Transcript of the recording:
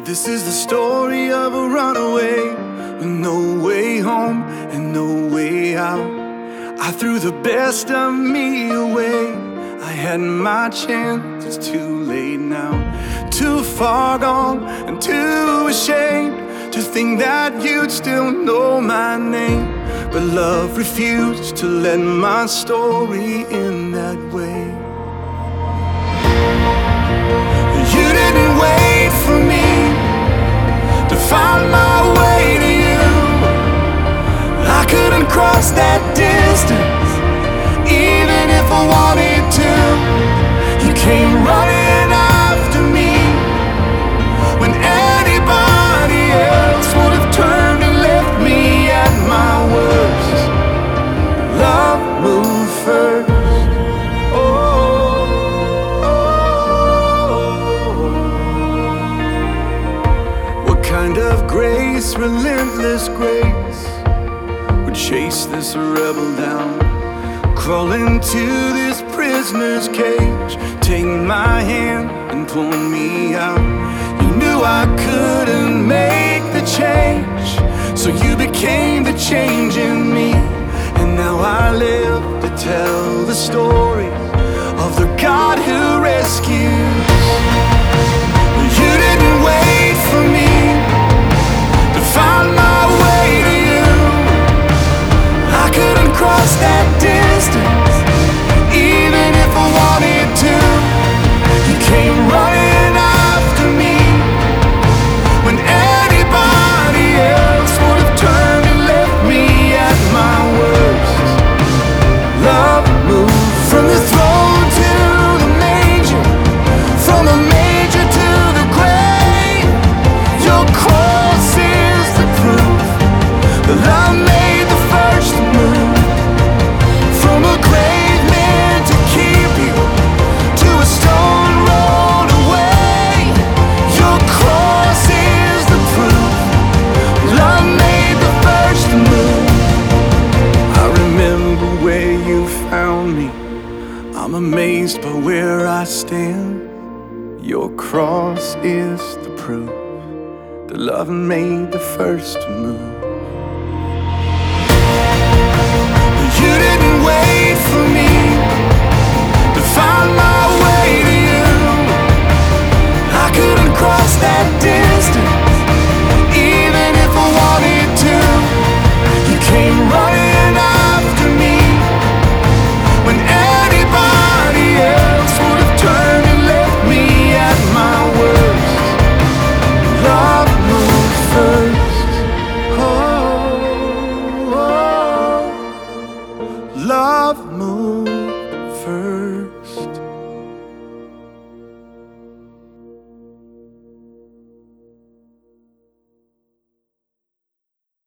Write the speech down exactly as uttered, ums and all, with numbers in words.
This is the story of a runaway with no way home and no way out. I threw the best of me away. I had my chance, it's too late now. Too far gone and too ashamed to think that you'd still know my name. But love refused to let my story end that way. You didn't wait for me to find my way to you. I couldn't cross that distance, even if I wanted to. You came running after me when anybody else would have turned and left me at my worst. Love moved first. Kind of grace, relentless grace, would chase this rebel down, crawl into this prisoner's cage, take my hand and pull me out. You knew I couldn't make the change, so you became the change in me. And now I live to tell the story of the God who rescues. You didn't wait for me to find my way to you. I couldn't cross that distance, even if I wanted to. You came running after me when anybody else would have turned and left me at my worst. Love moved from the throne to the manger, from the manger to the grave. Your cross is the proof that love made the first move. From a grave meant to keep you to a stone rolled away. Your cross is the proof love made the first move. I remember where you found me. I'm amazed by where I stand. Your cross is the proof that love made the first move.